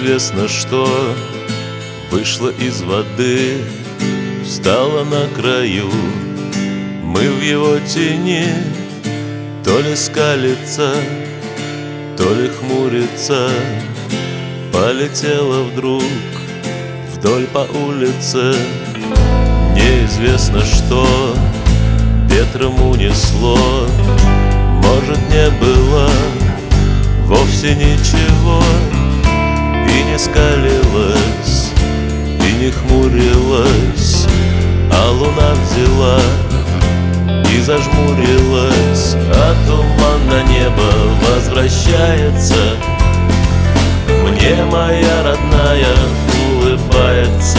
Неизвестно, что вышло из воды, встала на краю. Мы в его тени, то ли скалится, то ли хмурится. Полетела вдруг вдоль по улице. Неизвестно, что ветром унесло. Может, не было вовсе ничего, и не скалилась, и не хмурилась, а луна взяла и зажмурилась, а туман на небо возвращается. Мне моя родная улыбается.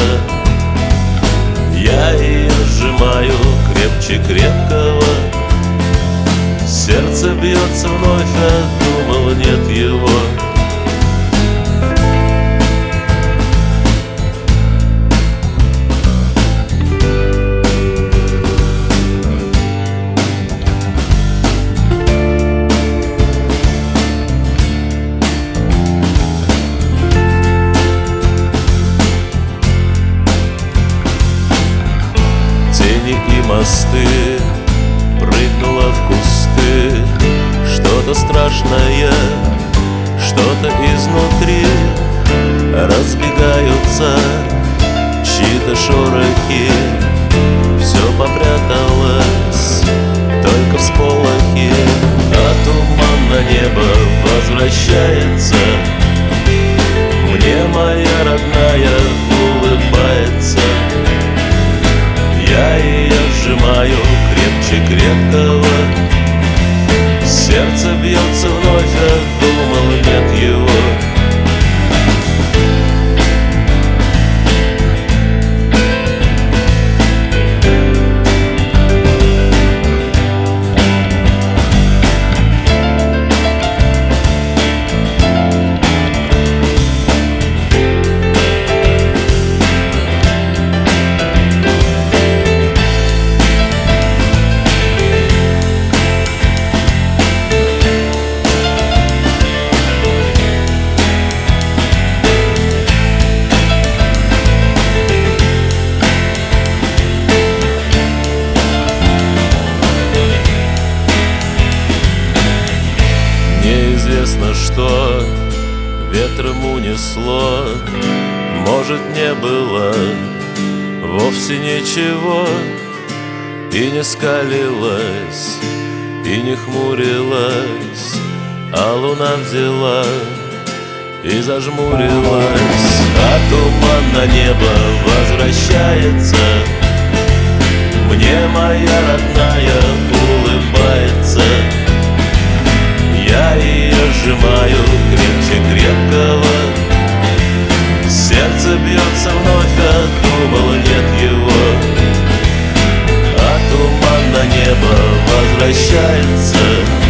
Я ее сжимаю крепче крепкого. Сердце бьется вновь, а думал, нет его. Тени и мосты, прыгнула в кусты. Что-то страшное, что-то изнутри. Разбегаются чьи-то шорохи. Все попряталось, только всполохи. А туман на небо возвращается. Мне моя родная улыбается. Я ее сжимаю крепче крепкого. Сердце бьется вновь, а думал, нет его. Неизвестно, что ветром унесло. Может, не было вовсе ничего, и не скалилась, и не хмурилась, а луна взяла и зажмурилась, а туман на небо возвращается. Мне моя родная улыбается. Я ее сжимаю крепче крепкого. Сердце бьется вновь, а думал, нет его. А туман на небо возвращается.